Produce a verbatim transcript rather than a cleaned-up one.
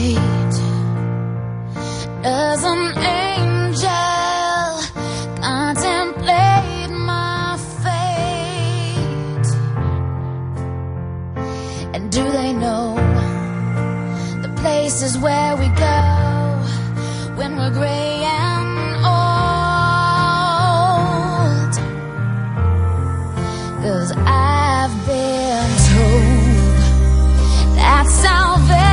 fate? Does an angel contemplate my fate? And do they know the places where we go when we're gray and old? 'Cause I've been told that salvation